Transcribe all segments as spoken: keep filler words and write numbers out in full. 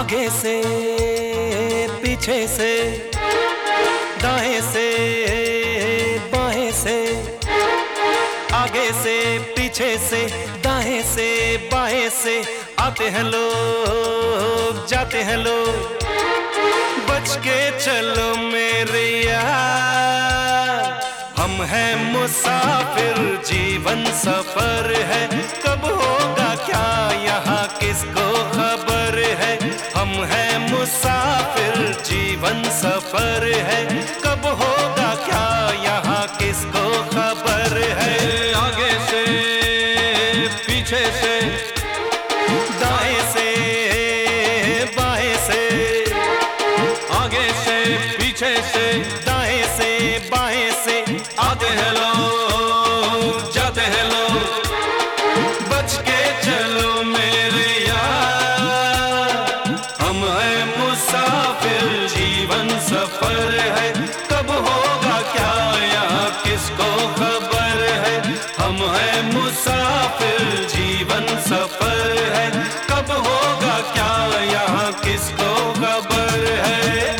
आगे से पीछे से दाएं से बाएं से, आगे से पीछे से दाएं से बाएं से, आते हैं लोग जाते हैं लोग, बच के चलो मेरे यार। हम हैं मुसाफिर, जीवन सफर है, कब होगा क्या यहाँ किसको खबर है। हम हैं मुसाफिर, जीवन सफर है, कब होगा क्या यहाँ किसको खबर है। आगे से पीछे से दाएं से बाएं से, आगे से पीछे से दाएं से बाएं से, आते हैं लोग जाते हैं लोग, बच के चलो मेरे यार। हम हैं मुसाफिर, जीवन सफर है, कब होगा क्या यहाँ किसको खबर है। हम हैं मुसाफिर, जीवन सफर है, कब होगा क्या यहाँ किसको खबर है।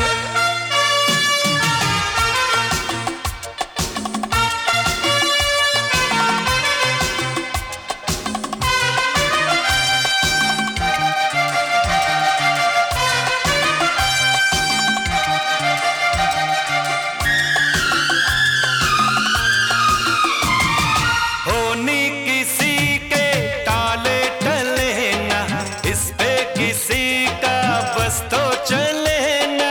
तो चले ना,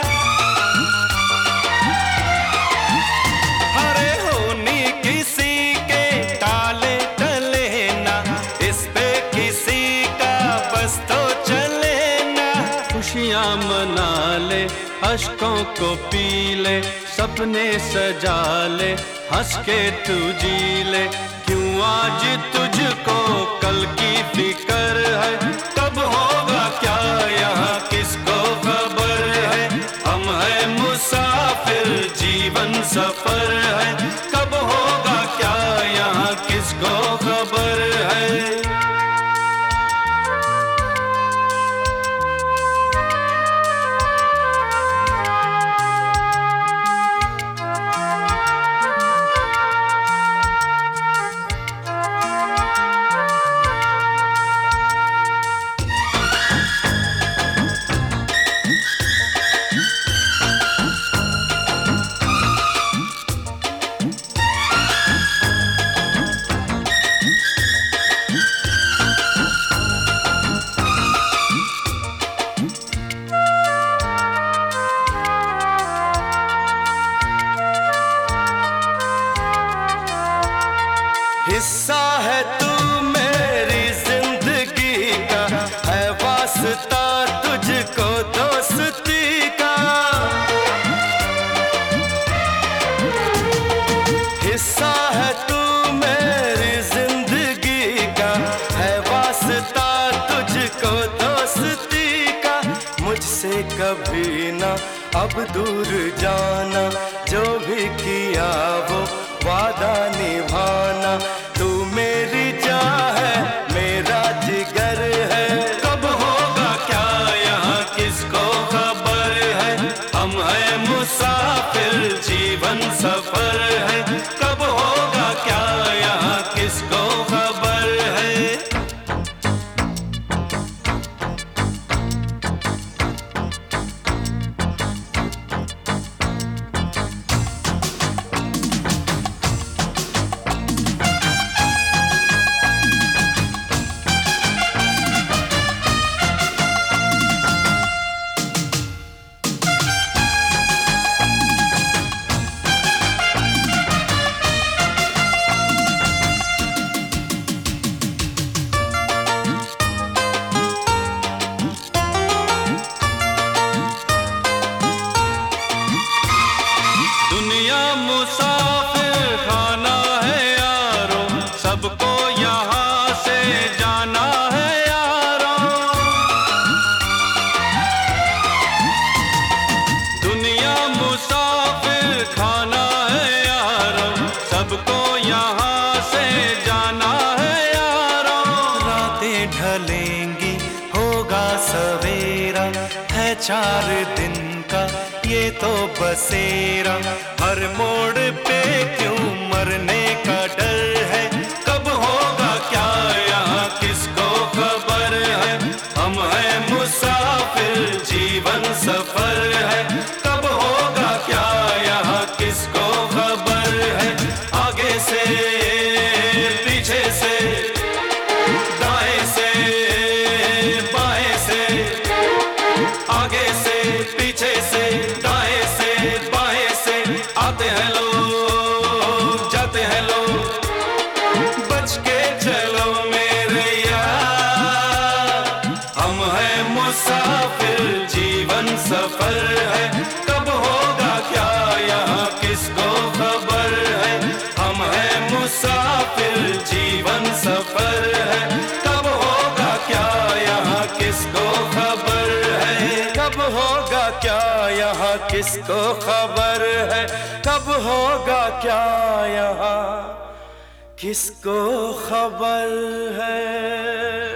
हरे होनी किसी के टाले टले ना, इस पे किसी का बस तो चले ना। खुशियाँ मना ले, अश्कों को पी ले, सपने सजा ले, हंस के तू जी ले। क्यों आज तुझको कल की फिक्र है, कब होगा क्या यहाँ किसको खबर है। हम हैं मुसाफिर, जीवन सफर है, कब होगा क्या यहाँ किसको खबर है। हिस्सा है तू मेरी जिंदगी का, है वास्ता तुझको दोस्ती का। हिस्सा है तू मेरी जिंदगी का, है वास्ता तुझको दोस्ती का। मुझसे कभी ना अब दूर जाना, जो भी किया वो वादा निभाना। तू मेरी जान है, मेरा जिगर है, कब होगा क्या यहाँ किसको खबर है। हम हैं मुसाफिर, जीवन सफर है, कब होगा क्या यहाँ किसको खबर है। दुनिया मुसाफिर खाना है यारों, सबको यहाँ से जाना है यारों। दुनिया मुसाफिर खाना है यारों, सबको यहाँ से जाना है यारों। रातें ढलेंगी होगा सवेरा, इंतजार दिन का ये तो बसेरा, हर मोड़ पे क्यों मरने का डर है। कब होगा क्या यहाँ किसको खबर है, हम हैं मुसाफिर जीवन सफर है। कब होगा क्या यहाँ किसको खबर है, आगे से पीछे से दाएं से बाएं से, आगे से पीछे से दाएं से बाएं से, आते हैं लोग जाते हैं लोग, बच के चलो मेरे यार, हम हैं मुसाफिर जीवन सफर है। कब होगा क्या यहाँ किसको खबर है, हम हैं मुसाफिर जीवन सफर है। कब होगा क्या यहाँ किसको खबर है, कब होगा क्या यहाँ किसको खबर है, कब होगा क्या यहाँ किसको खबर है।